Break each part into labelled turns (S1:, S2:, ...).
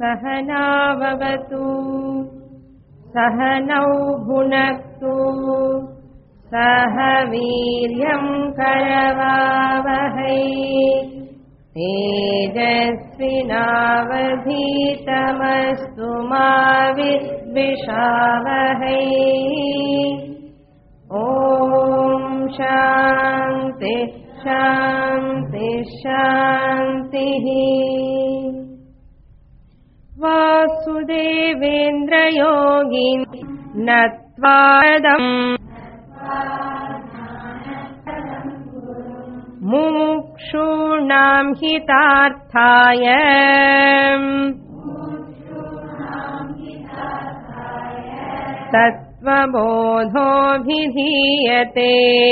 S1: सहनाववतु सहनौ भुनक्तु सह वीर्यं करवावहै तेजस्विनावधीतमस्तु मा विद्विषावहै। ॐ शान्ति शान्ति शान्तिः। वासुदेवेन्द्रयोगिनि नत्वादम् मुमुक्षूणां हितार्थाय तत्त्वबोधोऽभिधीयते।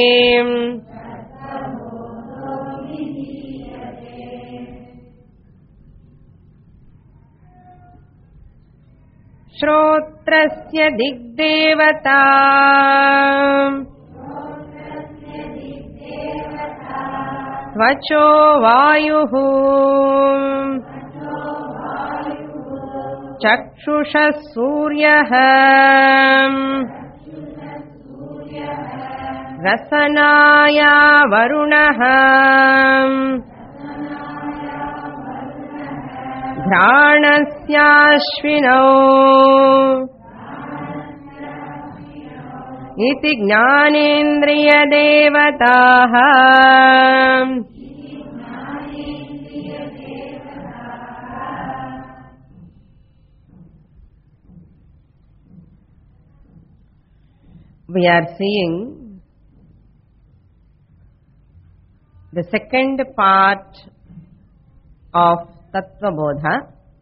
S1: श्रोत्रस्य दिग्देवता त्वचो वायुः चक्षुषः सूर्यः रसनाया वरुणः घ्राणस्याश्विनौ इति ज्ञानेन्द्रियदेवताः। We are seeing the second part of Tattva Bodha.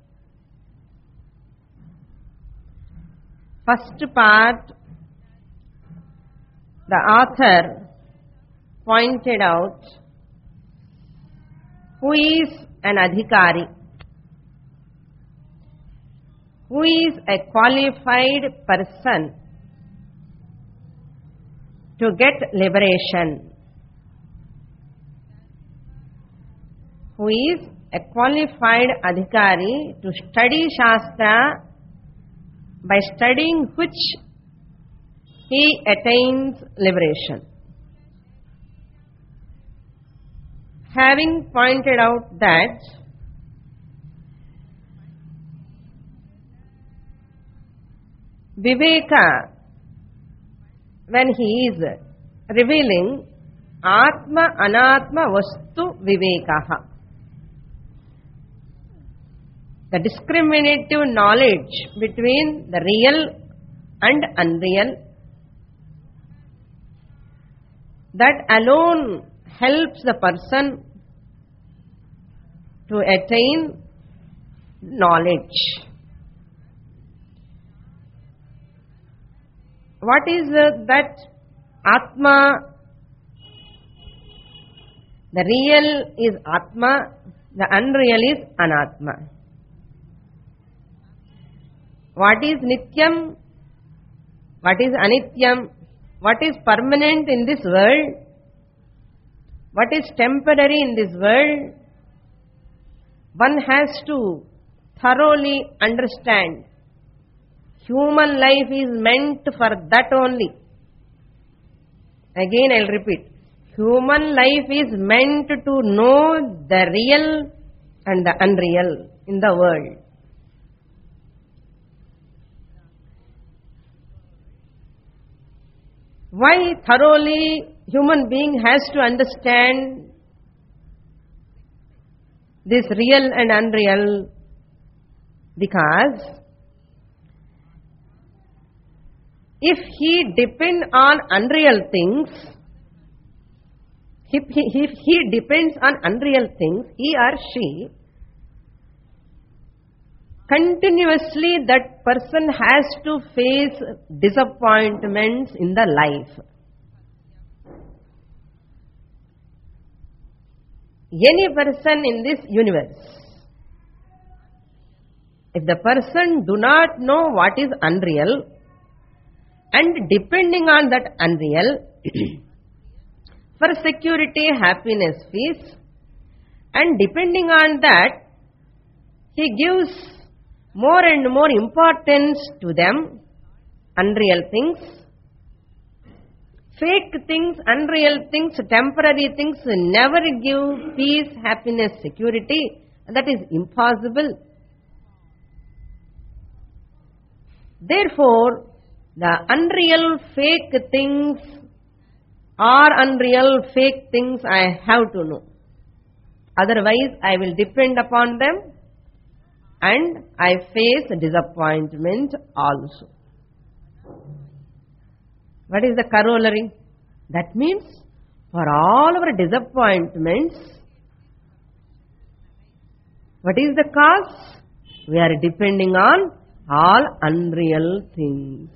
S1: First part, the author pointed out who is an adhikari, who is a qualified person to get liberation, who is a qualified adhikari to study Shastra, by studying which he attains liberation. Having pointed out that Viveka, when he is revealing Atma Anatma Vastu Vivekaha, the discriminative knowledge between the real and unreal, that alone helps the person to attain knowledge. What is that Atma? The real is Atma, the unreal is Anatma. What is Nityam? What is Anityam? What is permanent in this world? What is temporary in this world? One has to thoroughly understand. Human life is meant for that only. Again I will repeat. Human life is meant to know the real and the unreal in the world. Why thoroughly human being has to understand this real and unreal? Because if he depends on unreal things, if he depends on unreal things, he or she, continuously that person has to face disappointments in the life. Any person in this universe, if the person do not know what is unreal and depending on that unreal for security, happiness, peace, and depending on that he gives more and more importance to them, unreal things. Fake things, unreal things, temporary things never give peace, happiness, security. That is impossible. Therefore, the unreal fake things or unreal fake things I have to know. Otherwise, I will depend upon them and I face disappointment also. What is the corollary? That means for all our disappointments, what is the cause? We are depending on all unreal things.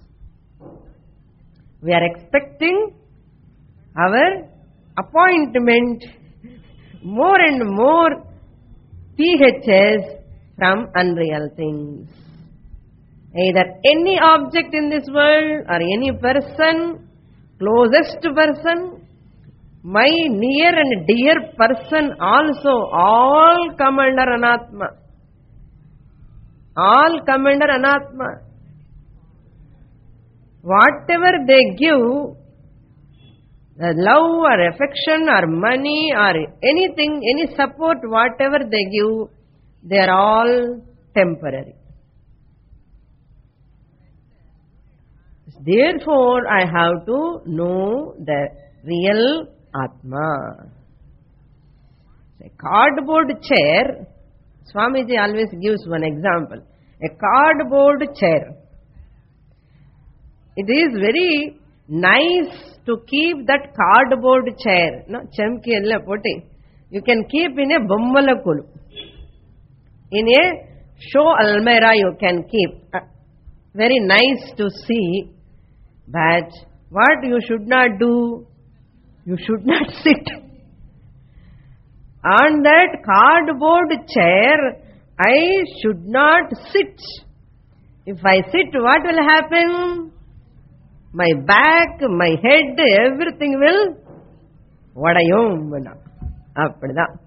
S1: We are expecting our appointment more and more PHS from unreal things. Either any object in this world or any person, closest person, my near and dear person also, all come under anatma. All come under anatma. Whatever they give, the love or affection or money or anything, any support, whatever they give, they are all temporary. Therefore, I have to know the real Atma. A cardboard chair, Swamiji always gives one example. A cardboard chair. It is very nice to keep that cardboard chair. No, chamki ella poti. You can keep in a bommalakulu. In a show almirah you can keep. Very nice to see. But what you should not do? You should not sit. On that cardboard chair, I should not sit. If I sit, what will happen? My back, my head, everything will vadayum. Appada.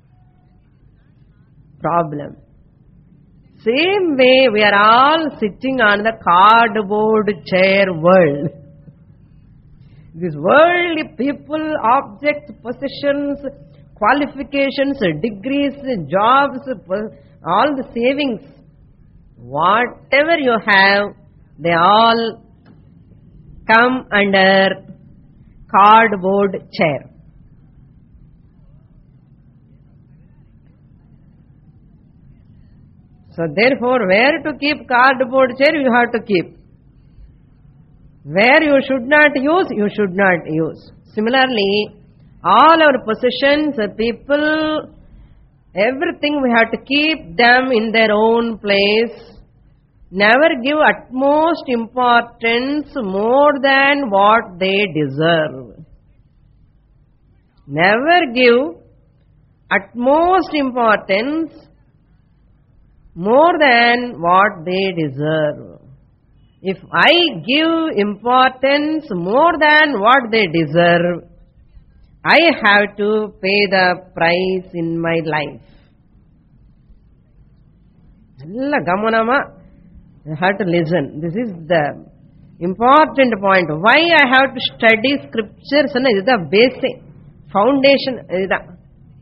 S1: Problem. Same way, we are all sitting on the cardboard chair world. This worldly people, objects, possessions, qualifications, degrees, jobs, all the savings, whatever you have, they all come under cardboard chair. So therefore, where to keep cardboard chair, you have to keep. Where you should not use, you should not use. Similarly, all our possessions, people, everything we have to keep them in their own place. Never give utmost importance more than what they deserve. Never give utmost importance more than what they deserve. If I give importance more than what they deserve, I have to pay the price in my life. Alla gamanama, you have to listen. This is the important point. Why I have to study scriptures? This is the basic foundation.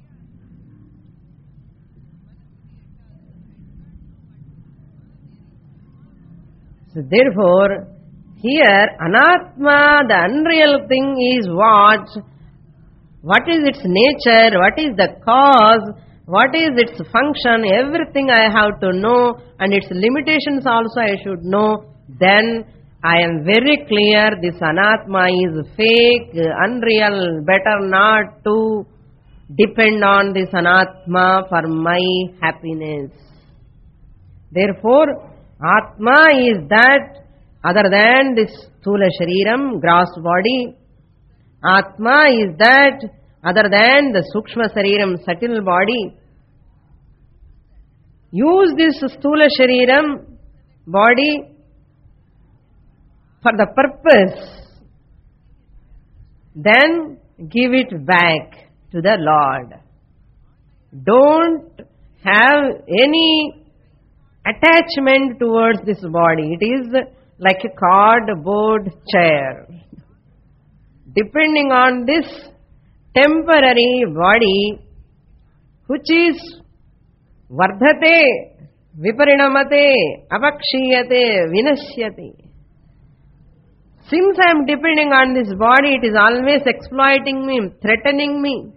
S1: So therefore, here anatma, the unreal thing is what? What is its nature? What is the cause? What is its function? Everything I have to know, and its limitations also I should know. Then I am very clear this anatma is fake, unreal. Better not to depend on this anatma for my happiness. Therefore, Atma is that other than this Sthula Shariram, gross body. Atma is that other than the Sukshma Shariram, subtle body. Use this Sthula Shariram, body, for the purpose. Then give it back to the Lord. Don't have any attachment towards this body. It is like a cardboard chair. Depending on this temporary body, which is vardhate, viparinamate, apakshiyate, vinashyate. Since I am depending on this body, it is always exploiting me, threatening me.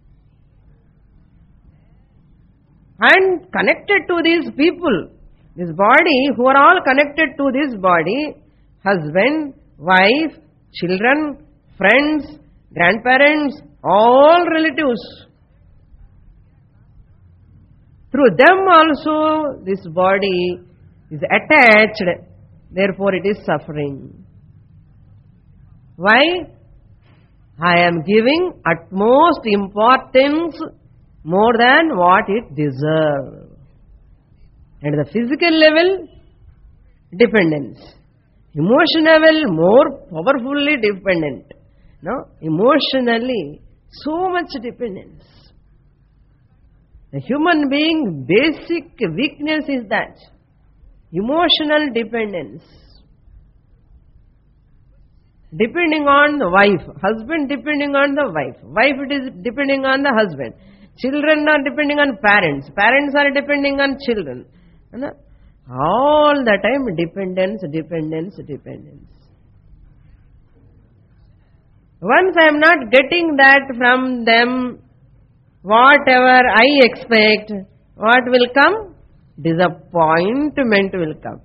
S1: And connected to these people, this body, who are all connected to this body, husband, wife, children, friends, grandparents, all relatives. Through them also this body is attached, therefore it is suffering. Why? I am giving utmost importance more than what it deserves. At the physical level, dependence. Emotional level, more powerfully dependent. No? Emotionally, so much dependence. The human being basic weakness is that. Emotional dependence. Depending on the wife. Husband depending on the wife. Wife it is depending on the husband. Children are depending on parents. Parents are depending on children. All the time dependence, dependence, dependence. Once I am not getting that from them, whatever I expect, what will come? Disappointment will come.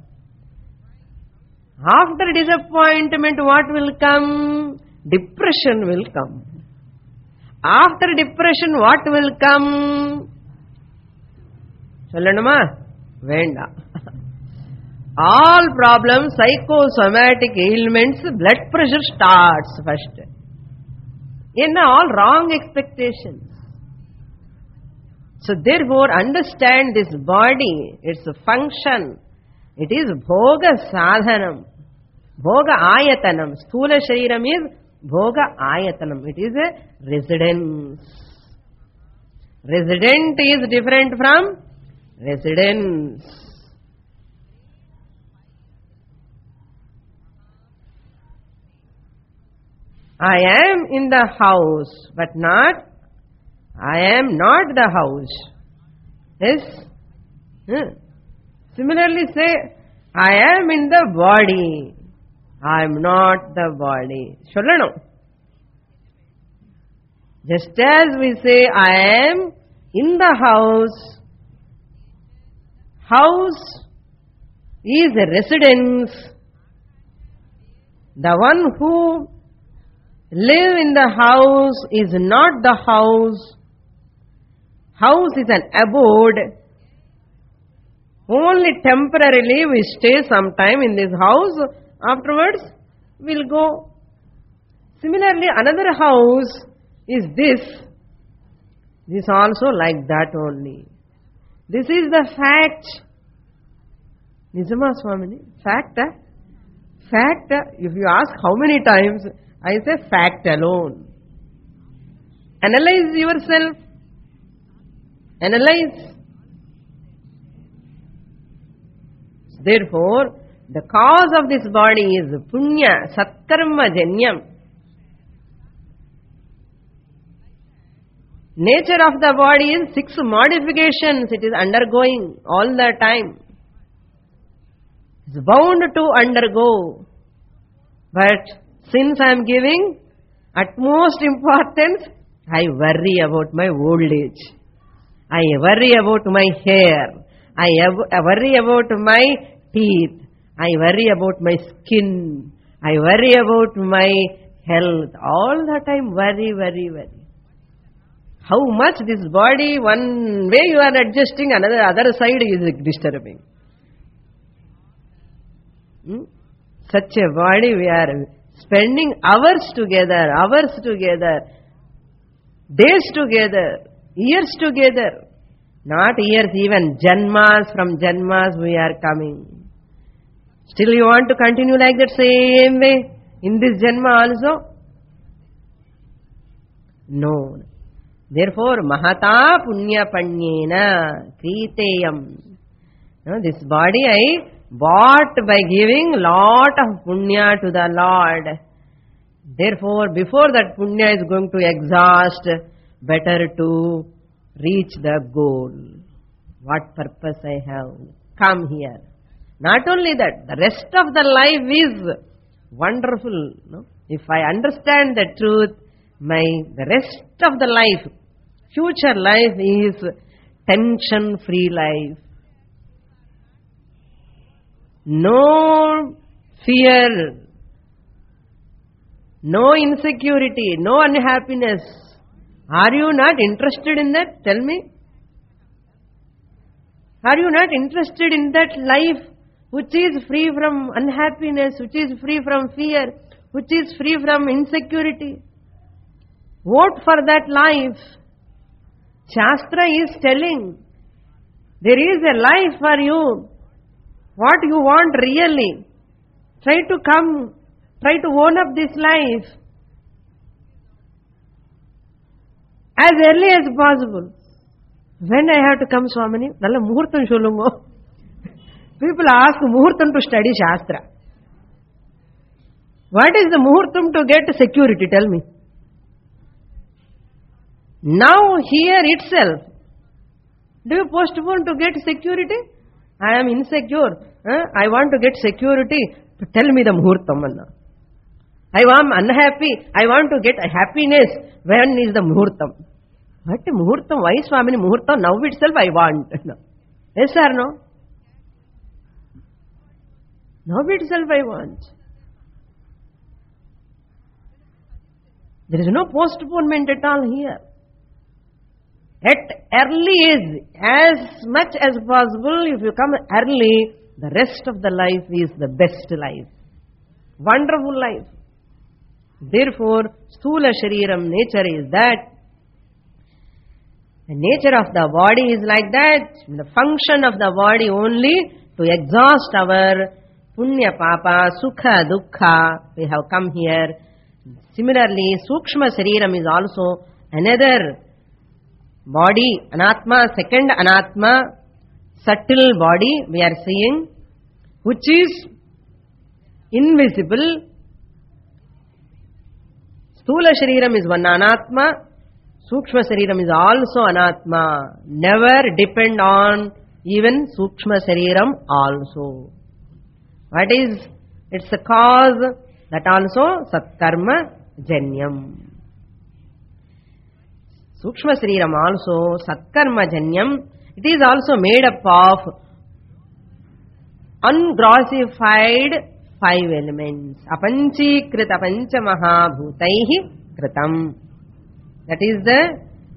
S1: After disappointment, what will come? Depression will come. After depression, what will come? Sollanuma? Venda. All problems, psychosomatic ailments, blood pressure starts first. In all wrong expectations. So therefore, understand this body, its function. It is bhoga sadhanam. Bhoga ayatanam. Sthula shariram is bhoga ayatanam. It is a residence. Resident is different from residence. I am in the house, but not, I am not the house. Yes? Similarly say, I am in the body. I am not the body. Sollanum. Just as we say, I am in the house. House is a residence. The one who live in the house is not the house. House is an abode. Only temporarily we stay some time in this house. Afterwards, we'll go. Similarly, another house is this. This also like that only. This is the fact. Nijama Swamini? Fact? Fact, if you ask how many times, I say fact alone. Analyze yourself. Analyze. Therefore, the cause of this body is punya, satkarma janyam. Nature of the body is 6 modifications it is undergoing all the time. It's bound to undergo. But since I am giving utmost importance, I worry about my old age. I worry about my hair. I worry about my teeth. I worry about my skin. I worry about my health. All the time worry, worry, worry. How much this body, one way you are adjusting, other side is disturbing. Such a body we are spending hours together, days together, years together. Not years, even janmas, from janmas we are coming. Still you want to continue like that same way in this janma also? No. Therefore, mahata punya panyena kriteyam. This body I bought by giving lot of punya to the Lord. Therefore, before that punya is going to exhaust, better to reach the goal. What purpose I have come here. Not only that, the rest of the life is wonderful. No? If I understand the truth, the rest of the life, future life is tension-free life. No fear, no insecurity, no unhappiness. Are you not interested in that? Tell me. Are you not interested in that life which is free from unhappiness, which is free from fear, which is free from insecurity? Vote for that life. Shastra is telling, there is a life for you. What you want really. Try to own up this life as early as possible. When I have to come, Swamini? Nalla muhurtam sollungo. People ask muhurtam to study Shastra. What is the muhurtam to get security? Tell me. Now here itself, do you postpone to get security? I am insecure. I want to get security. Tell me the muhurtam. I am unhappy. I want to get happiness. When is the muhurtam? What muhurtam? Why Swamini muhurtam? Now itself I want. Yes or no? Now itself I want. There is no postponement at all here. At early age, as much as possible, if you come early, the rest of the life is the best life. Wonderful life. Therefore, Sthula Shariram nature is that. The nature of the body is like that. The function of the body only to exhaust our punya papa, sukha, dukkha. We have come here. Similarly, Sukshma Shariram is also another body, Anatma, second Anatma, subtle body we are seeing, which is invisible. Sthula Shariram is one Anatma, Sukshma Shariram is also Anatma. Never depend on even Sukshma Shariram also. What is its cause? That also Satkarma Janyam. Sukshma Shariram also Satkarma Janyam. It is also made up of ungrossified 5 elements. Apanchikrita panchamaha bhutaihi kritam. That is the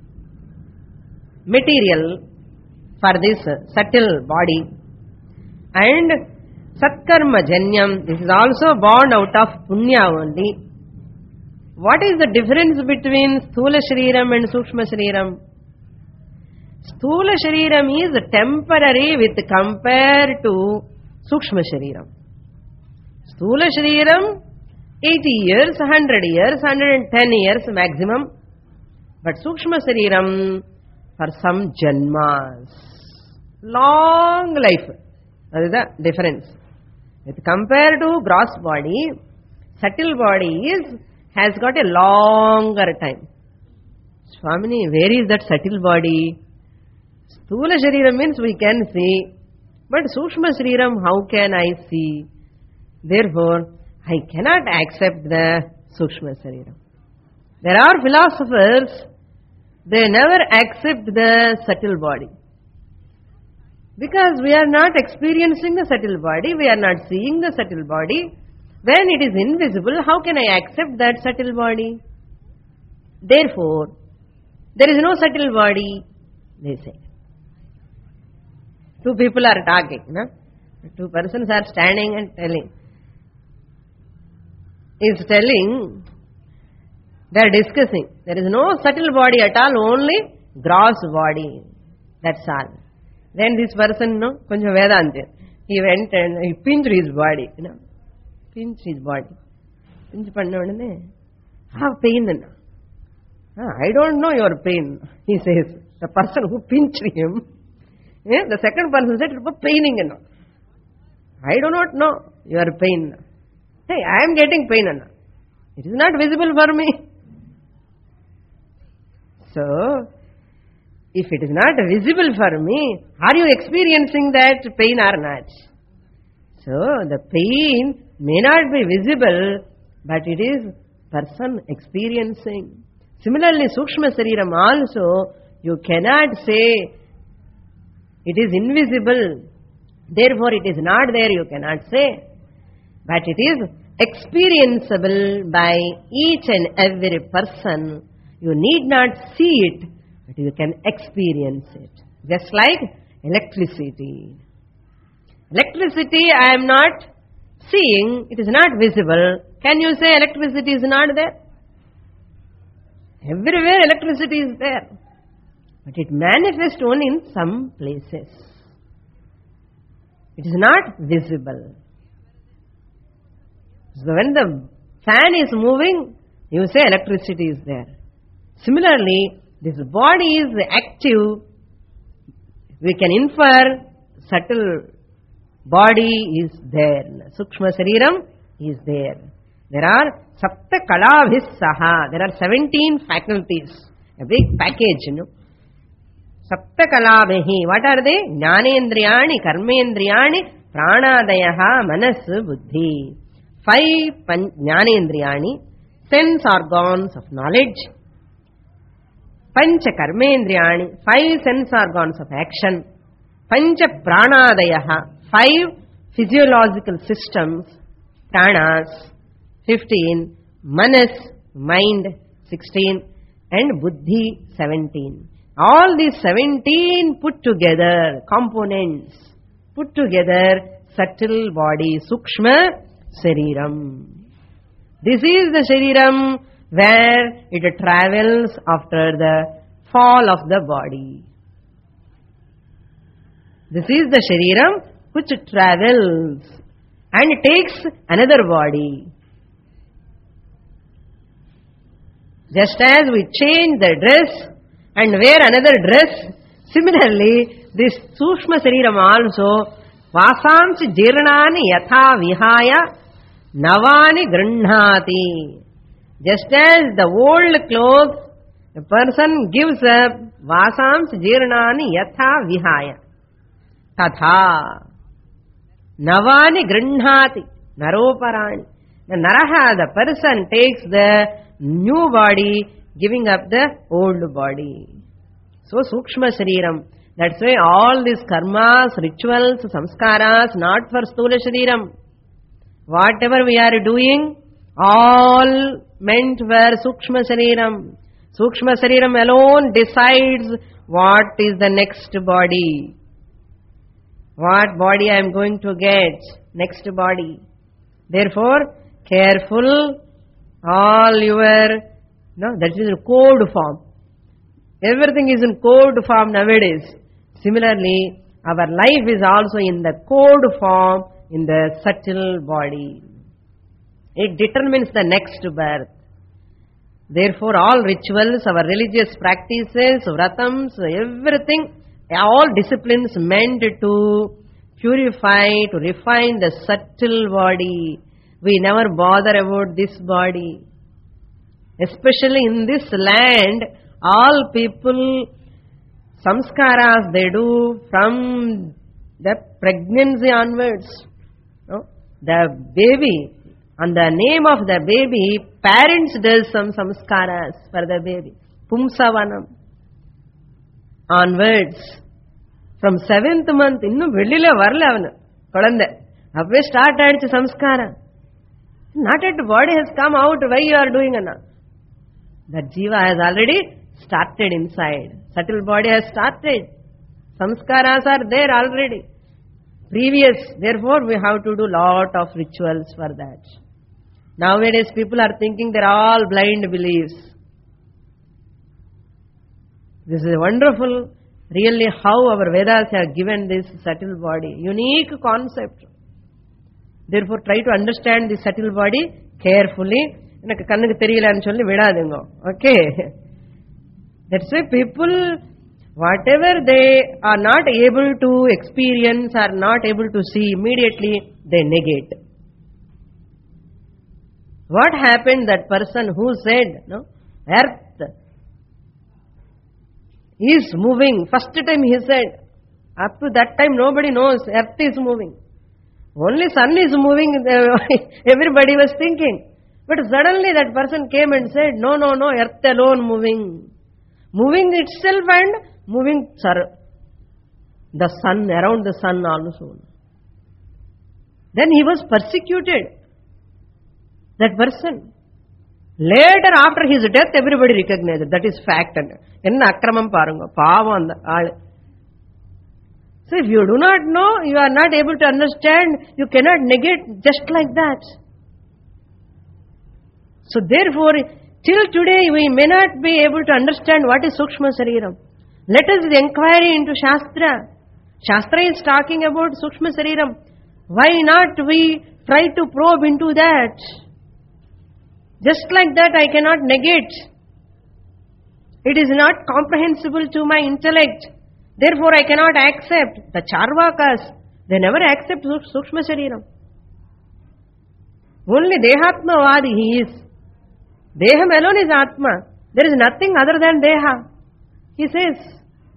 S1: material for this subtle body. And Satkarma Janyam, this is also born out of punya only. What is the difference between Sthula Shariram and Sukshma Shariram? Sthula Shariram is temporary with compared to Sukshma Shariram. Sthula Shariram, 80 years, 100 years, 110 years maximum. But Sukshma Shariram, for some janmas. Long life. That is the difference. With compared to gross body, subtle body has got a longer time. Swamini, where is that subtle body? Sthula Shariram means we can see. But Sukshma Shariram, how can I see? Therefore, I cannot accept the Sukshma Shariram. There are philosophers, they never accept the subtle body. Because we are not experiencing the subtle body, we are not seeing the subtle body. When it is invisible, how can I accept that subtle body? Therefore, there is no subtle body, they say. 2 people are talking. No? 2 persons are standing and telling. Is telling, they are discussing. There is no subtle body at all, only gross body. That's all. Then this person, konjam Vedanta, he went and he pinched his body. Pinch his body. Pinch panna odane, have pain. I don't know your pain, he says. The person who pinched him, The second person said, paining. I do not know your pain. Hey, I am getting pain. It is not visible for me. So, if it is not visible for me, are you experiencing that pain or not? So, the pain may not be visible, but it is person experiencing. Similarly, Sukshma Sariram also, you cannot say it is invisible, therefore it is not there, you cannot say. But it is experienceable by each and every person. You need not see it, but you can experience it. Just like electricity. Electricity I am not seeing, it is not visible. Can you say electricity is not there? Everywhere electricity is there. But it manifests only in some places. It is not visible. So when the fan is moving, you say electricity is there. Similarly, this body is active. We can infer subtle body is there. Sukshma Sariram is there. There are Sapta Kalabhissaha. There are 17 faculties. A big package, Sapta Kalabhi. What are they? Jnanendriyani, Karmendriyani, Pranadayaha, Manas, Buddhi. 5 Jnanendriyani, sense organs of knowledge. Pancha Karmendriyani, 5 sense organs of action. Pancha Pranadayaha, 5 physiological systems. Pranas, 15. Manas, mind, 16. And Buddhi, 17. All these 17 put together, components, put together, subtle body, Sukshma Sariram. This is the Sariram where it travels after the fall of the body. This is the Shariram which travels and takes another body. Just as we change the dress and wear another dress, similarly this Sukshma Sariram also Vasamsi Jirnani Yatha Vihaya Navani Grindhati. Just as the old clothes, the person gives up, Vasamsi Jirnani Yatha Vihaya Tatha Navani Grindhati Naroparani. The Naraha, the person takes the new body, giving up the old body. So Sukshma Shariram. That's why all these karmas, rituals, samskaras, not for Sthula Shariram. Whatever we are doing, all meant for Sukshma Shariram. Sukshma Shariram alone decides what is the next body. What body I am going to get, next body. Therefore, careful, all your, that is in code form. Everything is in code form nowadays. Similarly, our life is also in the code form, in the subtle body. It determines the next birth. Therefore, all rituals, our religious practices, vratams, everything, all disciplines meant to purify, to refine the subtle body. We never bother about this body. Especially in this land, all people, samskaras they do from the pregnancy onwards. The baby, on the name of the baby, parents does some samskaras for the baby. Pumsavanam. Onwards. From 7th month, innum vellila varala avanu. Kolande. Avve start aadichu samskara. Not yet body has come out, why you are doing anna? That jiva has already started inside. Subtle body has started. Samskaras are there already. Previous. Therefore, we have to do lot of rituals for that. Nowadays, people are thinking they are all blind beliefs. This is wonderful, really, how our Vedas have given this subtle body. Unique concept. Therefore, try to understand the subtle body carefully. Okay. That's why people Whatever they are not able to experience, are not able to see, immediately they negate. What happened? That person who said, no, earth is moving. First time he said, up to that time nobody knows earth is moving. Only sun is moving, everybody was thinking. But suddenly that person came and said, no, earth alone moving. Moving itself and moving the sun, around the sun also. Then he was persecuted. That person. Later, after his death, everybody recognized it. That is fact. Enna akramam parunga. Pavam. So if you do not know, you are not able to understand, you cannot negate just like that. So therefore, till today we may not be able to understand what is Sukshma Sariram. Let us inquire into Shastra. Shastra is talking about Sukshma Sariram. Why not we try to probe into that? Just like that I cannot negate. It is not comprehensible to my intellect. Therefore I cannot accept. The Charvakas, they never accept Sukshma Shariram. Only Dehatmavadi he is. Deham alone is Atma. There is nothing other than Deha. He says.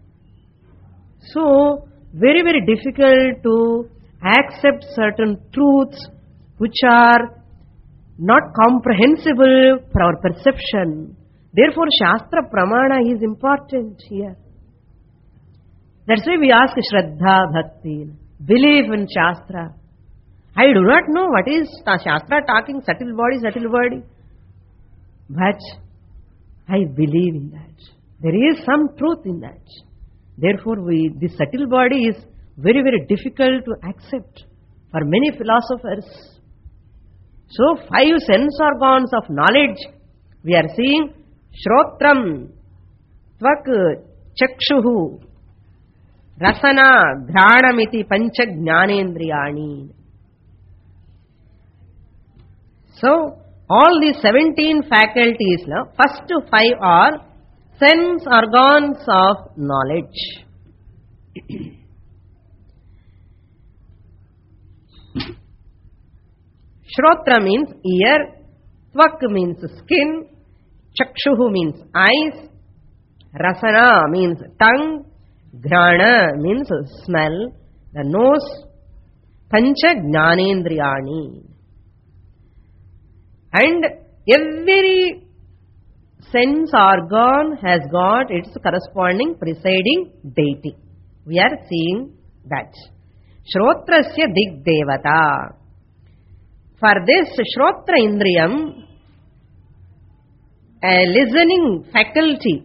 S1: So, very, very difficult to accept certain truths which are not comprehensible for our perception. Therefore, Shastra Pramana is important here. That's why we ask Shraddha Bhakti. Belief in Shastra. I do not know what is Shastra talking, subtle body. But I believe in that. There is some truth in that. Therefore, this subtle body is very, very difficult to accept for many philosophers. So, 5 sense organs of knowledge, we are seeing Shrotram, Tvak, Chakshuhu, Rasana, Ghranamiti, Pancha Jnanendriyani. So, all these 17 faculties, first 5 are sense organs of knowledge. Shrotra means ear, Tvak means skin, Chakshuhu means eyes, Rasana means tongue, Grana means smell, the nose, Pancha Jnanendriyani. And every sense organ has got its corresponding presiding deity. We are seeing that. Shrotrasya Dig Devata. For this Shrotra Indriyam, a listening faculty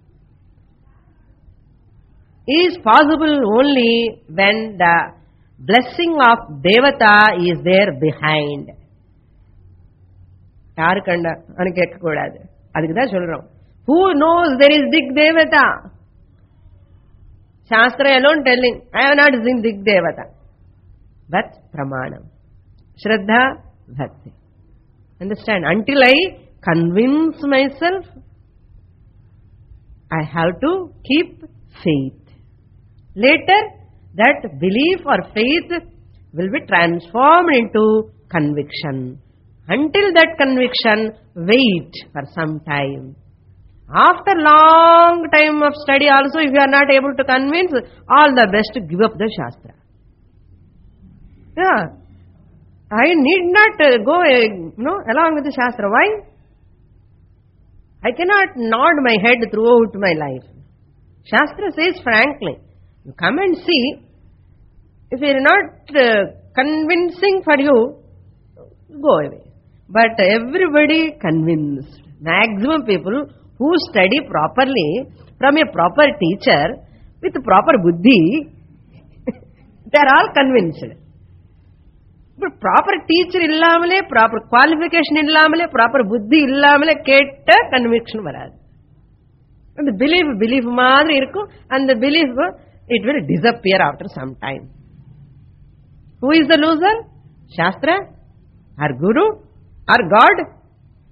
S1: is possible only when the blessing of Devata is there behind. யாருக்கண்ட அனு கேட்கக்கூடாது. அதுக்கு தான் சொல்றோம். Who knows there is Dig Devata? Shastra alone telling, I have not seen Dig Devata. But Pramanam. Shraddha, Bhakti. Understand? Until I convince myself, I have to keep faith. Later, that belief or faith will be transformed into conviction. Until that conviction, wait for some time. After long time of study also, if you are not able to convince, all the best, give up the Shastra. Yeah. I need not go along with the Shastra. Why? I cannot nod my head throughout my life. Shastra says frankly, you come and see, if it is not convincing for you, go away. But everybody convinced. Maximum people who study properly from a proper teacher with proper buddhi, they are all convinced. But proper teacher illamale, proper qualification illamale, proper buddhi illamale, ketta conviction varad. And the belief madri irukku, and the belief, it will disappear after some time. Who is the loser? Shastra? Our Guru? Our God?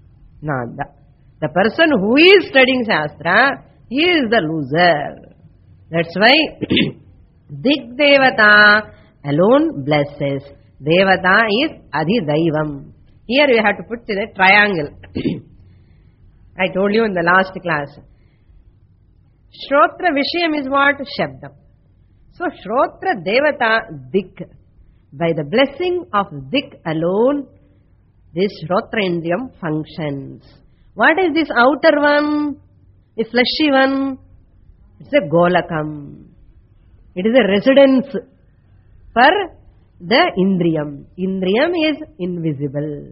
S1: No, the person who is studying Shastra, he is the loser. That's why Dig Devata alone blesses. Devata is Adhidaivam. Here we have to put in a triangle. I told you in the last class. Shrotra Vishayam is what? Shabdam. So Shrotra Devata Dik. By the blessing of Dik alone, this Shrotra Indriyam functions. What is this outer one? The fleshy one? It's a Golakam. It is a residence for the Indriyam. Indriyam is invisible.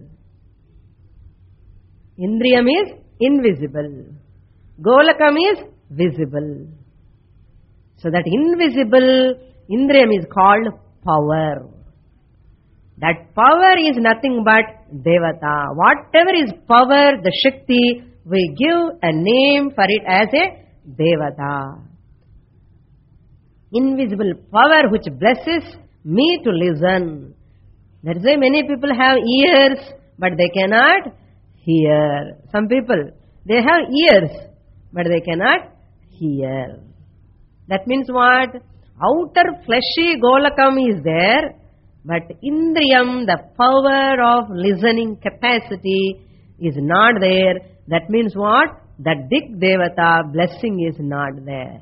S1: Indriyam is invisible. Golakam is visible. So that invisible Indriyam is called power. That power is nothing but Devata. Whatever is power, the Shakti, we give a name for it as a Devata. Invisible power which blesses me to listen. That's why many people have ears, but they cannot hear. Some people, they have ears, but they cannot hear. That means what? Outer fleshy Golakam is there, but Indriyam, the power of listening capacity, is not there. That means what? That Dik Devata blessing is not there.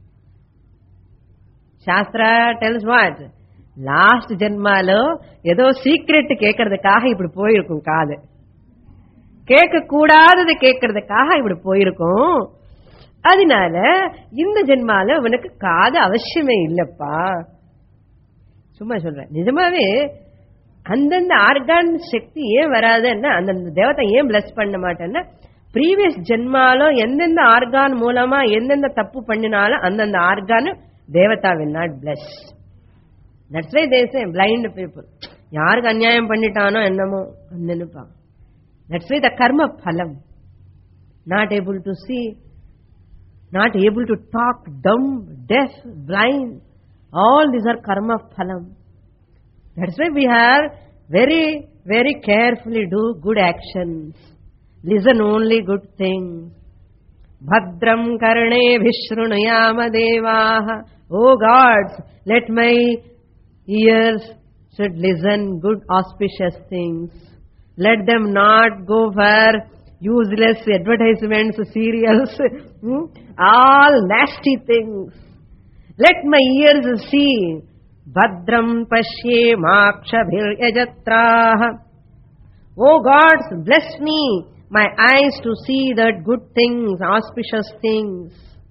S1: Shastra tells what? Last Janmalo, ஏதோ secret கேட்கறதுக்காக இப்படி போயிருக்கும் காது. கேட்க கூடாதது கேட்கறதுக்காக இப்படி போயிருக்கும். அதனால இந்த ஜென்மால உனக்கு காது அவசியமே இல்லப்பா. சும்மா சொல்றேன். நிஜமாவே அந்தந்த ஆர்கான் சக்தி ஏன் வராதுன்னா, அந்தந்த தேவத்தை ஏன் பிளஸ் பண்ண மாட்டேன்னா, ப்ரீவியஸ் ஜென்மாலோ எந்தெந்த ஆர்கான் மூலமா எந்தெந்த தப்பு பண்ணினாலும் அந்தந்த argon Devatha will not bless. That's why they say blind people. யாருக்கு அநியாயம் பண்ணிட்டானோ என்னமோ நினைப்பான். That's why the karma phalam. Not able to see, not able to talk, dumb, deaf, blind. All these are karma phalam. That's why we have very, very carefully do good actions. Listen only good things. Bhadram karne vishrunuyama devaha. Oh gods, let my ears should listen good auspicious things. Let them not go for useless advertisements, serials, all nasty things. Let my ears see. Bhadram pashye makshabhir yajatraha. Oh gods, bless me, my eyes to see that good things, auspicious things.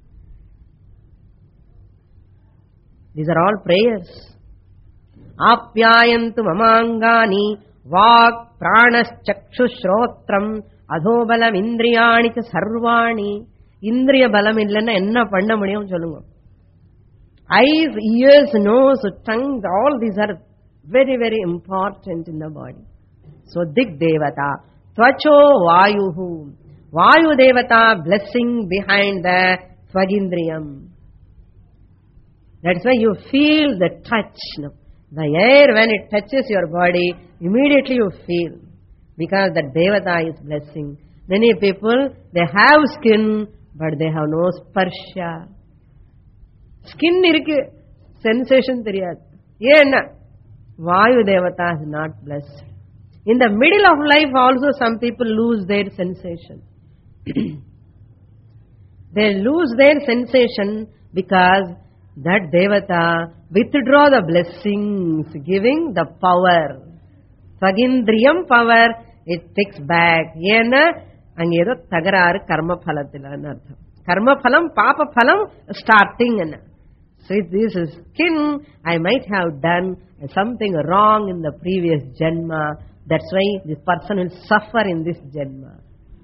S1: These are all prayers. Apyayantu mamangani vak pranas chakshushrotram adhobalam indriyani cha sarvani. Indriya balam illanna enna panna mudiyum solunga. Eyes, ears, nose, tongue, all these are very, very important in the body. So Dik Devata, Tvacho Vayuhu, Vayu Devata blessing behind the Tvagindriyam. That's why you feel the touch. No? The air when it touches your body, immediately you feel. Because the Devata is blessing. Many people, they have skin, but they have no sparsha. Skin irukku, sensation theriyadu. Yenna? Vayu Devata is not blessed. In the middle of life also some people lose their sensation. They lose their sensation because that Devata withdraw the blessings, giving the power. Tvagindriyam power, it takes back. Yenna? Angedo tagararu karma phalathila anartham. Karma phalam, papa phalam starting anna. So if this is skin, I might have done something wrong in the previous janma. That's why this person will suffer in this janma.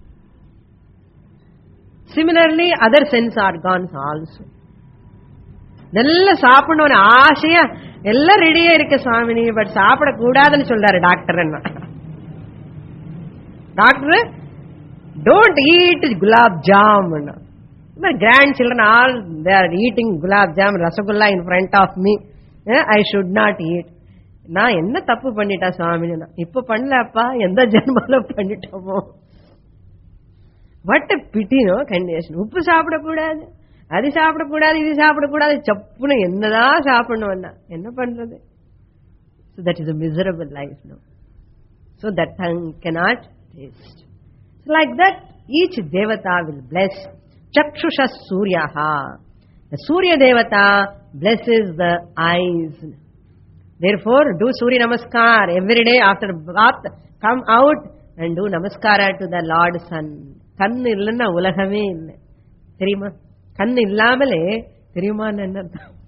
S1: Similarly, other sense organs also. Nella saapidonu aashaya ella ready irukku swamini, but saapida koodadanu sollaru doctor enna. Doctor, don't eat gulab jamun. My grandchildren all, they are eating gulab jam, rasagulla in front of me. I should not eat. நான் என்ன தப்பு பண்ணிட்டா சுவாமின்னு, இப்ப பண்ணலப்பா, எந்த ஜென்மால பண்ணிட்டோமோ. What a pity, no condition. உப்பு சாப்பிடக்கூடாது, அது சாப்பிடக்கூடாது, இது சாப்பிடக்கூடாது, சப்புன்னு என்னதான் சாப்பிடணும்னா என்ன பண்றது? So that is a miserable life, no? So that tongue cannot taste. So like that, each devata will bless. Chakshusha suryaha. The Surya Devata blesses the eyes. Therefore, do Surya Namaskar every day after bath. Come out and do Namaskara to the Lord Sun. கண் இல்லைன்னா உலகமே இல்லை, தெரியுமா? கண் இல்லாமலே தெரியுமா என்ன?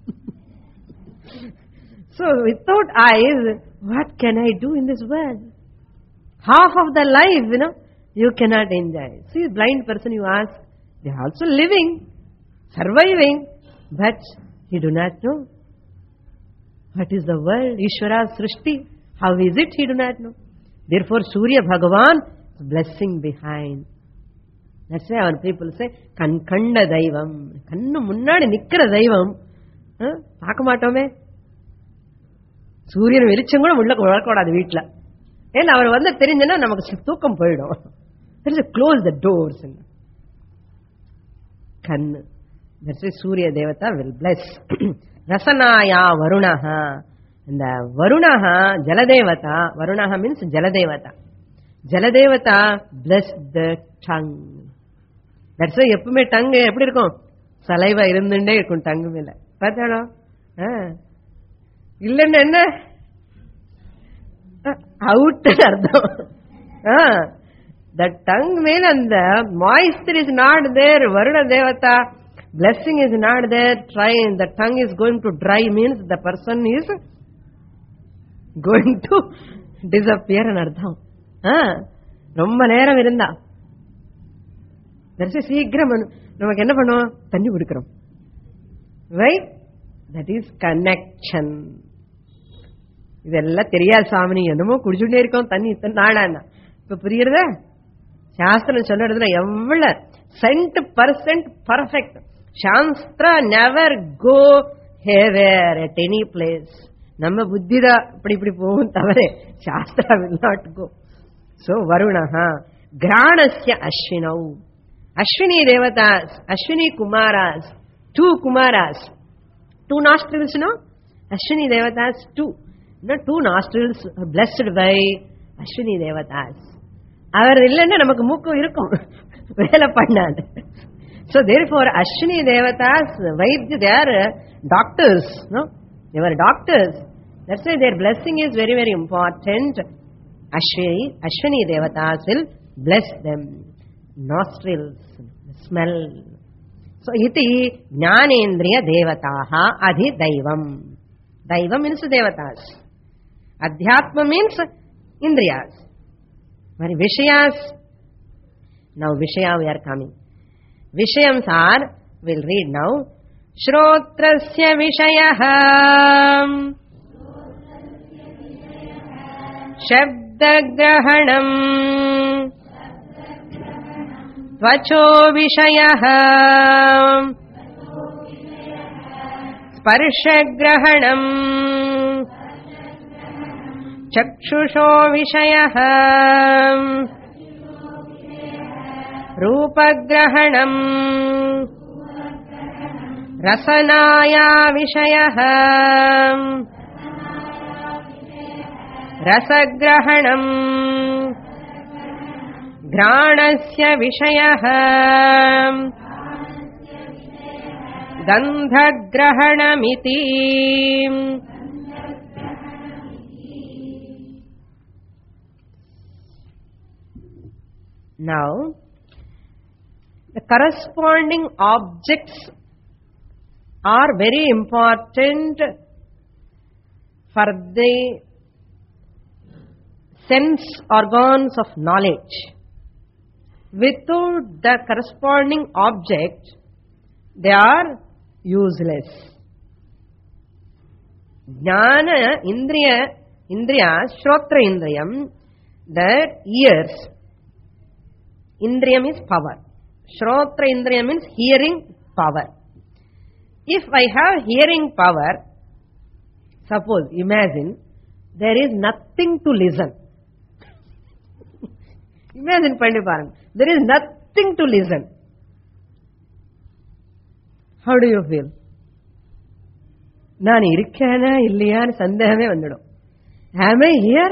S1: So without eyes, what can I do in this world? Half of the life, you cannot enjoy. See, blind person you ask, they are also living, surviving, but he do not know. What is the world? Ishvara Srishti. How is it? He do not know. Therefore, Surya Bhagavan is blessing behind. That's why our people say, Kanda Daivam. Kannu munnadi nikkira Daivam. Paaka maatome. Suryan velicham kuda ulla varakodadu veetla. Ena avaru vanda therinjana namakku thookam poidum. There is a close the doors. Kannu. That's why Surya Devata will bless. Rasanaya Varunaha. And the Varunaha, Jaladevata. Varunaha means Jaladevata. Jaladevata bless the tongue. That's why எப்பவுமே டங்கு எப்படி இருக்கும்? Saliva இருந்துட்டே இருக்கும் டங்கு மேல. பார்த்தாடா? இல்லன்னு என்ன? Out அர்த்தம். The tongue மேல அந்த moisture is not there. Varuna Devata blessing is not there. Trying the tongue is going to dry means the person is going to disappear ன்னு அர்த்தம். ரொம்ப நேரம் இருந்தா சீக்கிரம் நமக்கு என்ன பண்ணுவோம்? தண்ணி குடிக்கிறோம். ரைட்? That is connection. இதெல்லாம் தெரியாது சாமி, என்னமோ குடிச்சுட்டே இருக்கோம் தண்ணி இத்தனை நாளானா. இப்ப புரியுறதா? சாஸ்திரம் சொல்றதுல எவ்வளவு %% perfect. Shastra never go haywire at any place. நம்ம புத்தி தான் இப்படி இப்படி போகும் தவிர shastra will not go. So Varunaha, Granasya Ashvinau. Ashwini Devatas, Ashwini Kumaras, 2 Kumaras, 2 nostrils, no? Ashwini Devatas, 2. No, 2 nostrils are blessed by Ashwini Devatas. அவர் இல்லைன்னா நமக்கு மூக்கம் இருக்கும், வேலை பண்ணாது. So therefore Ashwini Devatas, Vaidya, they are doctors, no? They were doctors. That's why their blessing is very, very important. Ashwini Devatas will bless them. Nostrils, smell. So, iti Jnanendriya Devataha Adhi Daivam. Daivam means Devatas. Adhyatma means Indriyas. Very Vishayas. Now Vishaya we are coming. Vishayams are, we'll read now. Shrotrasya Vishayaha Shabdagrahanam Tvacho Vishayah Sparshagrahanam Chakshusho Vishayah Rupagrahanam Rasanaya Vishayah Rasagrahanam Granasya Vishayah Gandhagrahanamiti. Now, the corresponding objects are very important for the sense organs of knowledge. Without the corresponding object, they are useless. Jnana Indriya, Shrotra Indriyam, the ears. Indriyam is power. Shrotra Indriyam means hearing power. If I have hearing power, suppose, imagine, there is nothing to listen. Imagine, Pandiparan, there is nothing to listen. How do you feel? நான் இருக்கேனா இல்லையான்னு சந்தேகமே வந்துடும். Am I here?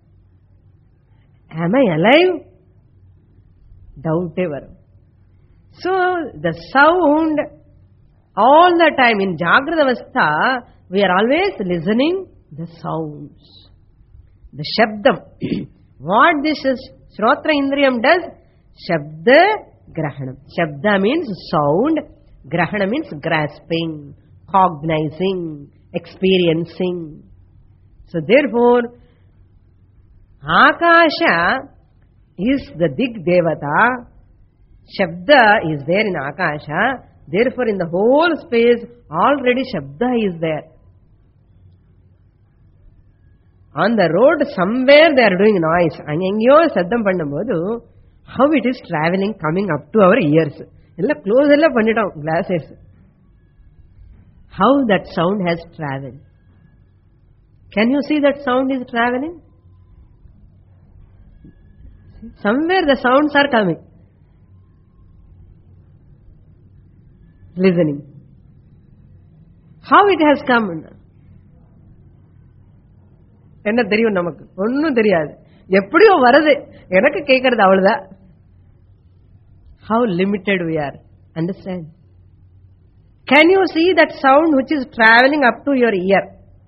S1: Am I alive? Doubt வரும். So the sound all the time in Jagrata Avastha, we are always listening the sounds, the Shabdam. What this is, Shrotra Indriyam does? Shabda Grahanam. Shabda means sound, Grahana means grasping, cognizing, experiencing. So therefore, Akasha is the Dig Devata. Shabda is there in Akasha. Therefore, in the whole space, already Shabda is there. On the road, somewhere they are doing noise. Angengyo saddam pannumbodhu, how it is traveling, coming up to our ears. Ella close ella pannitom glasses. How that sound has traveled. Can you see that sound is traveling? Somewhere the sounds are coming. Listening. How it has come? என்ன தெரியும் நமக்கு? ஒன்னும் தெரியாது. எப்படியோ வருது. எனக்கு கேட்கறது அவ்வளவுதான். How limited we are. Understand? Can you see that sound which is traveling up to your ear?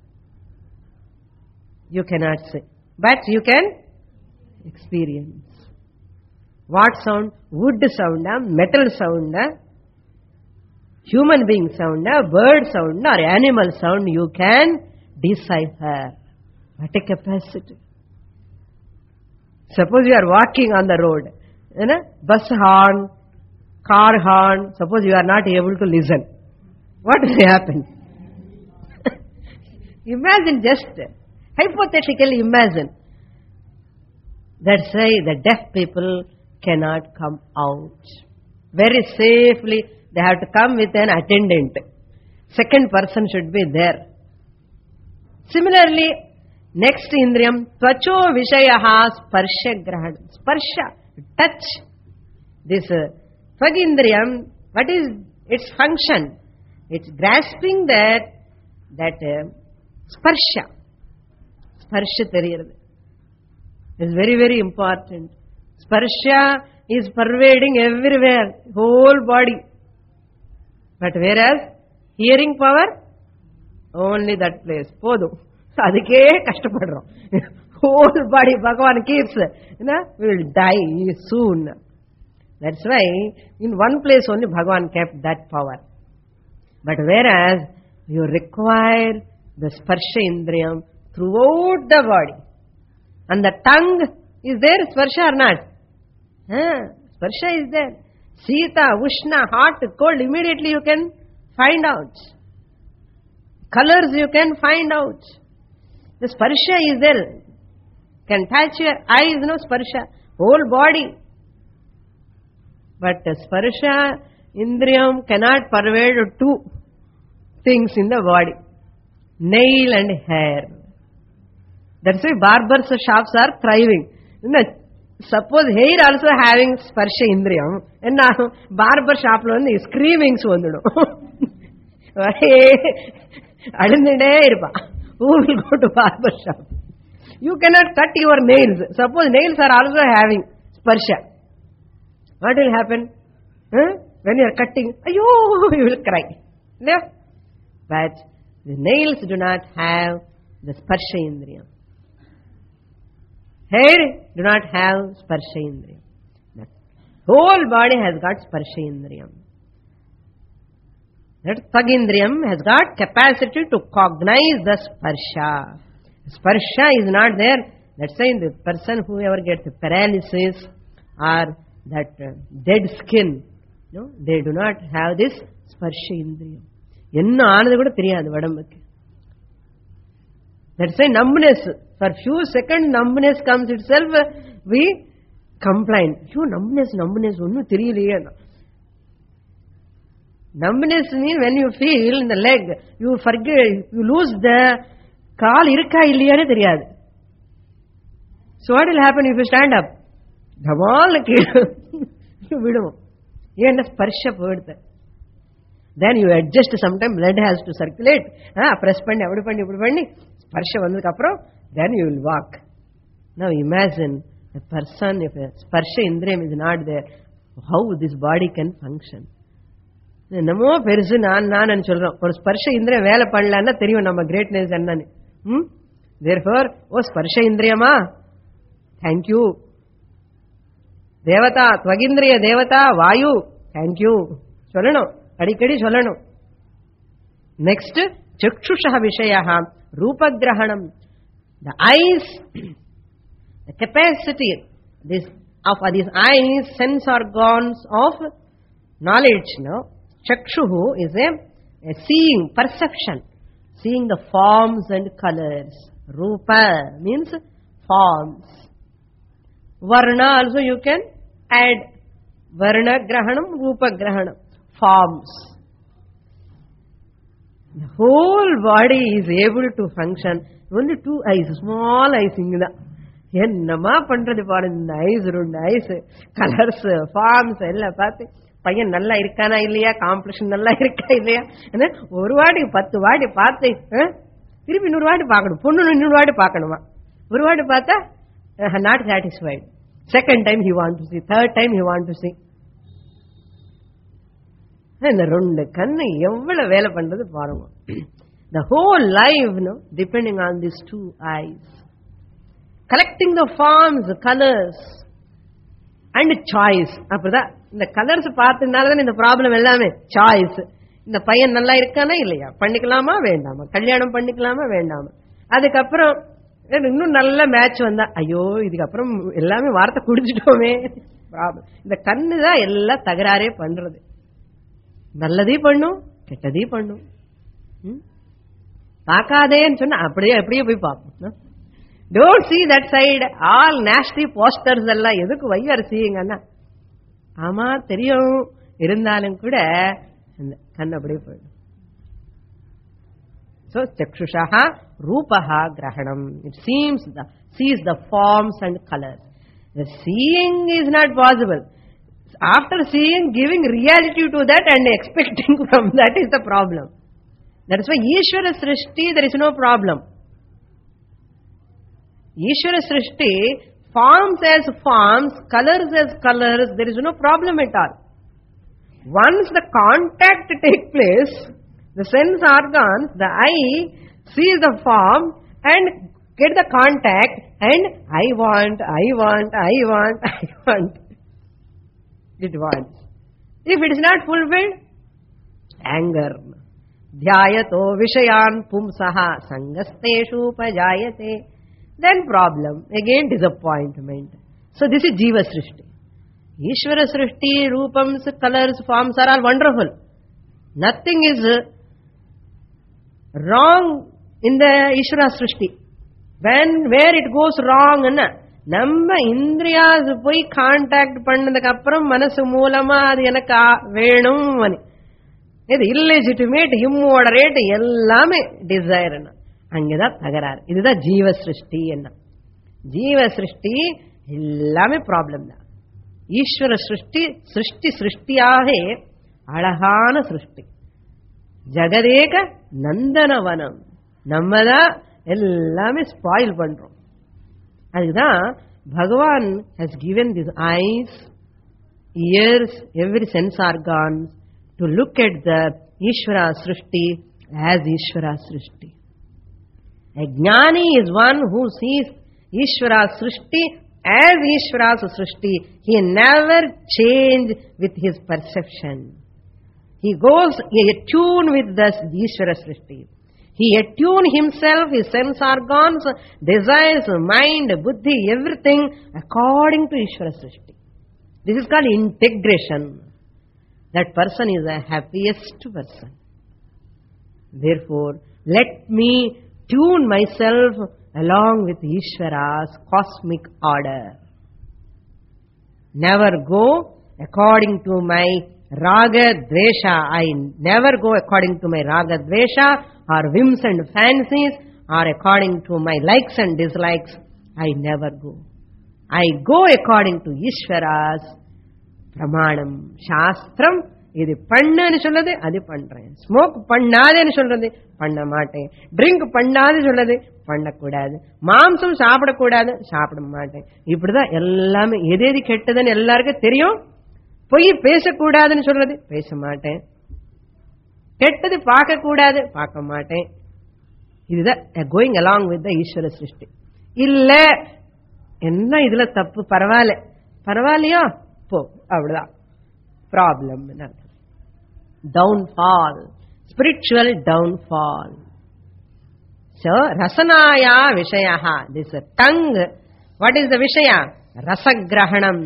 S1: You cannot see. But you can experience. What sound? Wood sound, metal sound, human being sound, bird sound or animal sound, you can decipher. What a capacity. Suppose you are walking on the road, bus horn, car horn, suppose you are not able to listen. What will happen? Imagine, just hypothetically imagine. That's why the deaf people cannot come out. Very safely they have to come with an attendant. Second person should be there. Similarly, next indriyam, tvacho vishayaha sparsha grahana. Sparsha, touch. This tvagindriyam, what is its function? It's grasping that sparsha. Sparsha theriyiradu. It's very, very important. Sparsha is pervading everywhere, whole body. But whereas hearing power, only that place. Podu. Adike kashtapadrom. Whole body Bhagavan keeps. We will die soon. That's why in one place only Bhagavan kept that power. But whereas you require the sparsha indriyam throughout the body. And the tongue is there, sparsha or not? Sparsha is there. Sita, Ushna, hot, cold, immediately you can find out. Colors you can find out. The sparsha is there. Can touch your eyes, sparsha. Whole body. But sparsha indriyam cannot pervade two things in the body. Nail and hair. That's why barbers' shops are thriving. Suppose hair also having sparsha indriyam, and now barber shop lo screamings vandu. Adindide irpa. Who will go to barber shop? You cannot cut your nails. Suppose nails are also having sparsha. What will happen? When you are cutting, you will cry. No? But the nails do not have the sparsha indriyam. Hair do not have sparsha indriyam. The whole body has got sparsha indriyam. That tvagindriyam has got capacity to cognize the sparsha. Sparsha is not there. That's why the person whoever gets paralysis or that dead skin, they do not have this sparsha indriyam. Enna aanadhu kuda theriyadu vadambukku. That's why numbness, for few seconds numbness comes itself, we complain. Numbness, onnu theriyaliye. Numbness means when you feel in the leg, you forget, you lose the kaal irukka illiyane theriyadu. So what will happen if you stand up? Dhamal you vidum. Yenna sparsha poiduthu. Then you adjust, sometimes blood has to circulate. Press panni, appudu panni, sparsha vandadukku appuram, then you will walk. Now imagine a person, if a sparsha indriyam is not there, how this body can function. என்னமோ பெருசு நான் சொல்றோம். ஒரு ஸ்பர்ஷ இந்திரியம் வேலை பண்ணலன்னா தெரியும் நம்ம கிரேட்னஸ் என்னன்னு. Therefore, ஓ ஸ்பர்ஷ இந்திரியமா, தேங்க்யூ. தேவதா, துவகிந்திரிய தேவதா வாயு, தேங்க்யூ சொல்லணும், அடிக்கடி சொல்லணும். நெக்ஸ்ட், சக்ஷுஷ விஷய ரூபகிரஹணம். The eyes, the capacity of these eyes, sense organs of knowledge, no? Chakshuhu is a seeing, perception, seeing the forms and colors. Rupa means forms. Varna also you can add. Varna grahanam, rupa grahanam, forms. The whole body is able to function. Only 2 eyes, small eyes ingda. என்னமா பண்றது பாருங்க, இந்த ice, 2 ice, colours, forms எல்லாம் பார்த்து பையன் நல்லா இருக்கானா இல்லையா, காம்ப்ளெக்ஷன் நல்லா இருக்கா இல்லையா, ஒரு வாட்டி 10 வாட்டி பார்த்து திருப்பி 100 வாட்டி பார்க்கணும். பொண்ணு 100 வாட்டி பார்க்கணுமா, ஒரு வாட்டி பார்த்தா not satisfied. Second time he want to see, third time he want to see. இந்த 2 கண்ணு எவ்வளவு வேலை பண்றது பாருங்க. The whole life, no, depending on these 2 eyes. Collecting the forms, colors and choice. அப்படிதான் இந்த கலர்ஸ் பார்த்ததுனாலதான் இந்த ப்ராப்ளம் எல்லாமே. சாய்ஸ், இந்த பையன் நல்லா இருக்கானா இல்லையா, பண்ணிக்கலாமா வேண்டாமா, கல்யாணம் பண்ணிக்கலாமா வேண்டாமா. அதுக்கப்புறம் இன்னும் நல்ல மேட்ச் வந்தா, ஐயோ இதுக்கப்புறம் எல்லாமே வார்த்தை குடிச்சிட்டோமே, ப்ராப்ளம். இந்த கண்ணு தான் எல்லாம் தகராறே பண்றது. நல்லதையும் பண்ணும், கெட்டதையும் பண்ணும். பார்க்காதேன்னு சொன்னா அப்படியே அப்படியே போய் பார்ப்போம். Don't see that side. All nasty posters எல்லாம் எதுக்கு why are seeing அண்ணா? ஆமா தெரியும், இருந்தாலும் கூட கண் அப்படியே போயிடும். So chakshushah rupah grahanam. It sees the forms and colors. The seeing is not possible. After seeing, giving reality to that and expecting from that is the problem. That is why Ishvara Srishti, there is no problem. Ishvara Srishti, forms as forms, colors as colors, there is no problem at all. Once the contact takes place, the sense organs, the eye sees the form and get the contact and I want. It wants. If it is not fulfilled, anger. Dhyayato vishayan pumsaha sangasteshu pajayate. Then problem, again disappointment. So this is Jiva Srishti. Ishvara Srishti, Rupams, colors, forms are all wonderful. Nothing is wrong in the Ishvara Srishti. Where it goes wrong, நம்ம இந்திரியாஸ் போய் contact பண்ணதுக்கு அப்புறம் மனசு மூலமா அது எனக்கு வேணும், இது இல்லெஜிட்டிமேட், இம்மோடரேட், எல்லாமே டிசைர், அங்கேதான் தகராறு. இதுதான் ஜீவ சிருஷ்டி. என்ன ஜீவ சிருஷ்டி எல்லாமே ப்ராப்ளம் தான். ஈஸ்வர சிருஷ்டி சிருஷ்டியாக அழகான சிருஷ்டி. ஜெகதேக நந்தனவனம். நம்ம தான் எல்லாமே ஸ்பாயில் பண்றோம். அதுதான் பகவான் has given these eyes, ears, every sense organ to look at the Ishvara Srishti as Ishvara Srishti. A Jnani is one who sees Ishvara Srishti as Ishvara's Srishti. He never change with his perception. He goes attune with the Ishvara Srishti. He attune himself, his sense organs, desires, mind, buddhi, everything according to Ishvara Srishti. This is called integration. That person is the happiest person. Therefore, let me tune myself along with Ishvara's cosmic order. Never go according to my raga dvesha. I never go according to my raga dvesha or whims and fancies or according to my likes and dislikes. I never go. I go according to Ishvara's pramanam. Shastram இது பண்ணுன்னு சொல்றது அது பண்றேன். Smoke பண்ணாதேன்னு சொல்றது பண்ண மாட்டேன். Drink பண்ணாது சொல்றது பண்ணக்கூடாது. மாம்சம் சாப்பிடக்கூடாது சாப்பிட மாட்டேன். இப்படிதான் எல்லாமே. எது எது கெட்டதுன்னு எல்லாருக்கும் தெரியும். பொய் பேசக்கூடாதுன்னு சொல்றது பேச மாட்டேன். கெட்டது பார்க்க கூடாது பார்க்க மாட்டேன். இதுதான் கோயிங் அலாங் வித் த ஈஸ்வர சிருஷ்டி. இல்ல என்ன இதுல தப்பு, பரவாயில்ல பரவாயில்லையோ போ, அப்படிதான் problem. Downfall, spiritual downfall. So rasanaya vishayah, this tongue, what is the vishaya? Rasagrahanam,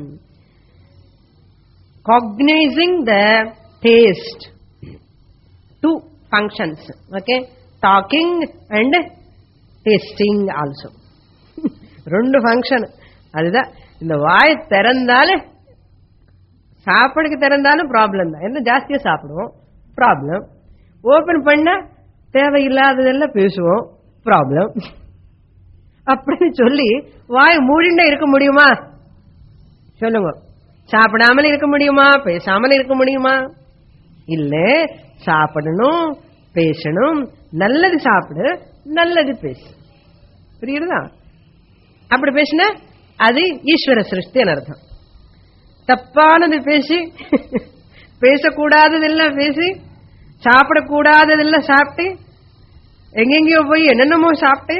S1: cognizing the taste. Two functions, okay, talking and tasting also. ரெண்டு ஃபங்க்ஷன். அதுதான் இந்த வாய் திறந்தாலே சாப்பிடுக்கு திறந்தாலும் ப்ராப்ளம் தான். என்ன ஜாஸ்தியா சாப்பிடுவோம் ப்ராப்ளம். ஓபன் பண்ண தேவையில்லாததெல்லாம் பேசுவோம் ப்ராப்ளம். அப்படின்னு சொல்லி வாய் மூடிண்டே இருக்க முடியுமா சொல்லுங்க? சாப்பிடாமல் இருக்க முடியுமா? பேசாமல் இருக்க முடியுமா? இல்ல, சாப்பிடணும், பேசணும். நல்லது சாப்பிடு, நல்லது பேசு. புரியுதா? அப்படி பேசினா அது ஈஸ்வர சிருஷ்டி அர்த்தம். தப்பானது பேசி, பேசக்கூடாததெல்லாம் பேசி, சாப்பிடக்கூடாததெல்லாம் சாப்பிட்டு, எங்கெங்கயோ போய் என்னென்னமோ சாப்பிட்டு,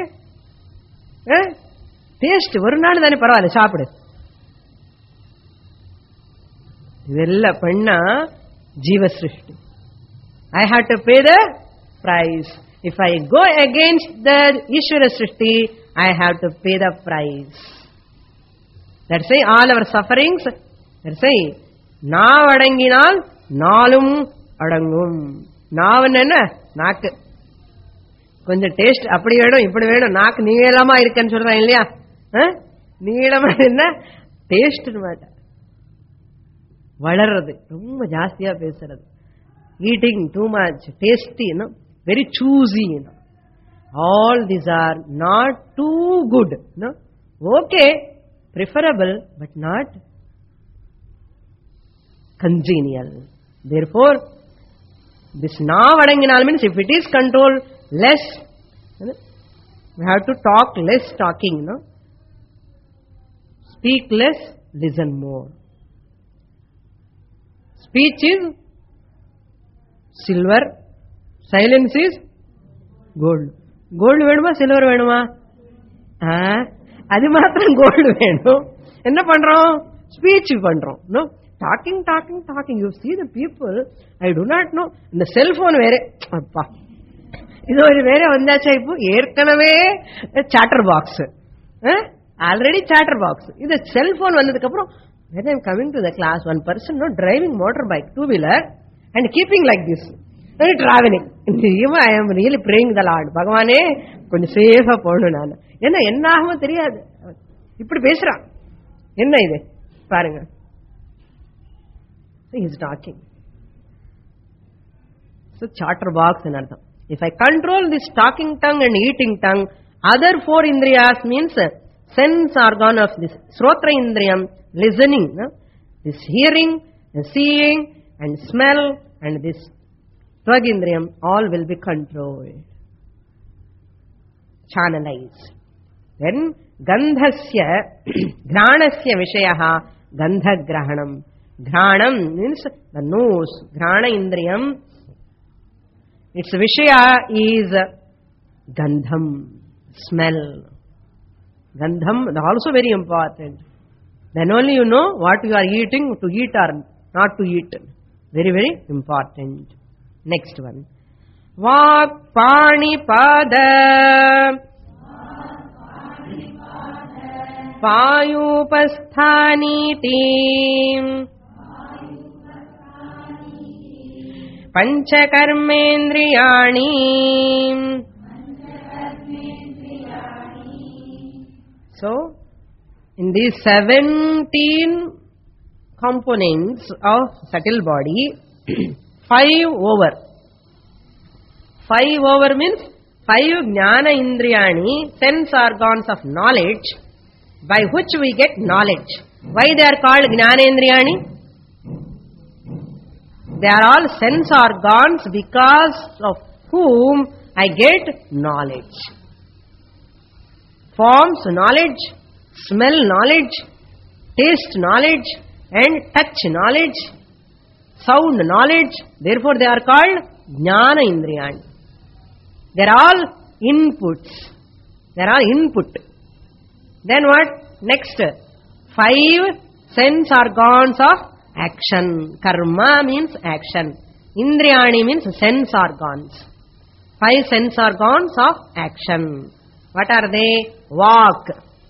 S1: டேஸ்ட் ஒரு நாள் தானே பரவாயில்ல சாப்பிடு. இதெல்லாம் பண்ணா ஜீவ சிருஷ்டி. I have to pay the price. If I go against the Ishvara Srishti, I have to pay the price. That's why all our sufferings, that's why நாவ் அடங்கினால் நாளும் அடங்கும். நாவன் என்ன? நாக்கு. கொஞ்சம் டேஸ்ட் அப்படி வேணும் இப்படி வேணும், நாக்கு நீளமா இருக்குன்னு சொல்றேன் இல்லையா? நீளமா என்ன டேஸ்ட் மாட்டேன். வளர்றது ரொம்ப ஜாஸ்தியா பேசுறது, eating too much, tasty, very choosy, all these are not too good, okay, preferable but not congenial. Therefore this navadanginal means if it is controlled less, we have to talk less talking, speak less, listen more. Speech is silver, silence is gold. Gold வேணுமா silver வேணுமா? அது மாத்திரம் gold வேணும். என்ன பண்றோம்? Speech பண்றோம். No, talking talking talking. You see the people, I do not know. இந்த cellphone வேற, அப்பா இது ஒரு வேற வந்தாச்சா? இப்போ ஏற்கனவே chatterbox, already chatterbox. இது செல்போன் வந்ததுக்கு அப்புறம் when I am coming to the class, one person driving motorbike, two-wheeler, and keeping like this and traveling. I am really praying the Lord, பகவானே கொஞ்சம் சேஃபா போகணும். நான் என்ன ஆகுமோ தெரியாது. இப்படி பேசுறான். என்ன இது பாருங்க. He is talking. So chatter box in artham. If I control this talking tongue and eating tongue, other four indriyas means sense organ of this srotra indriyam, listening, this hearing, seeing and smell, and this twag indriyam, all will be controlled, channelized. Then gandhasya granasya vishayah gandha grahanam. Granam means the nose, grana indriyam, its vishaya is gandham, smell. Gandham is also very important. Then only you know what you are eating, to eat or not to eat. Very, very important. Next one. Vak pani pada payupasthaniti panchakarmendriyani. So in these 17 components of subtle body, 5 over. 5 over means 5 jnana indriyani, sense organs of knowledge, by which we get knowledge. Why they are called jnana indriyani? They are all sense organs because of whom I get knowledge. Forms knowledge, smell knowledge, taste knowledge, and touch knowledge, sound knowledge. Therefore they are called Jnana Indriyani. They are all inputs. They are all input. Then what? Next, 5 sense organs of action. Karma means action. Indriyani means sense organs. 5 sense organs of action. What are they? Vak.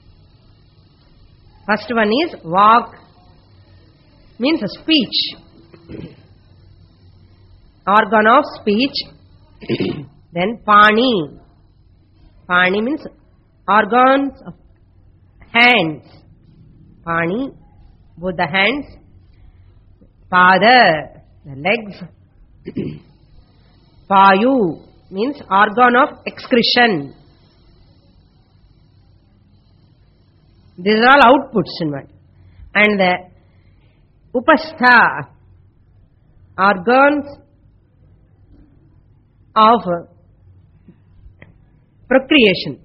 S1: First one is vak, means speech. Organ of speech. Then pani. Pani means organs of hands. Pani, both the hands. Pada, the legs. Payu means organ of excretion. These are all outputs in one. And the upastha, organs of procreation.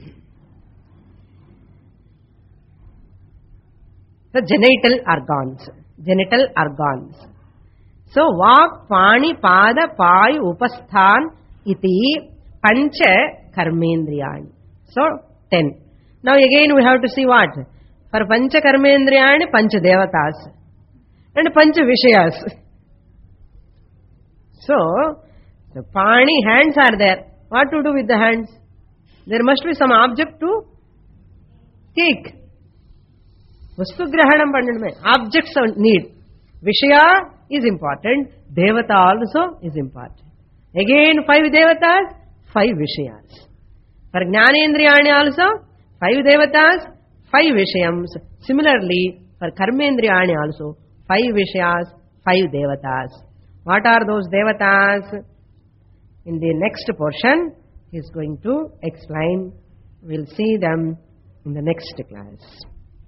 S1: The genital organs. Genital organs. So, vak, pani, pada, payu, upasthan, iti, pancha, karmendriyani. So, 10. Now again we have to see what? For pancha karmendriyani, pancha devatas. And pancha vishayas. So, the pani, hands are there. What to do with the hands? There must be some object to take. Vastu grahanam pannaname. Objects need. Vishaya is important. Devata also is important. Again 5 devatas, 5 vishayas. For jnanendriyani also 5 devatas, 5 vishayams. Similarly, for karmendriyani also 5 vishayas, 5 devatas. What are those devatas? In the next portion, he is going to explain. We will see them in the next class.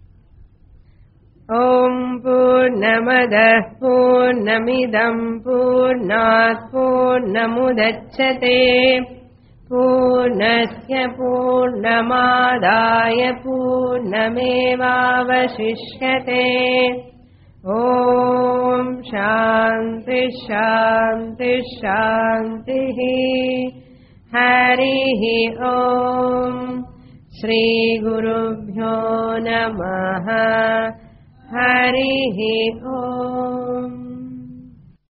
S1: Om Purnamada Purnamidam Purnat Purnamudachyate Purnasya Purnamadaya Purnamevavashishyate. Om Shanti Shanti Shanti. Harihi Om. Shri Gurubhyo Namaha. Harihi Om.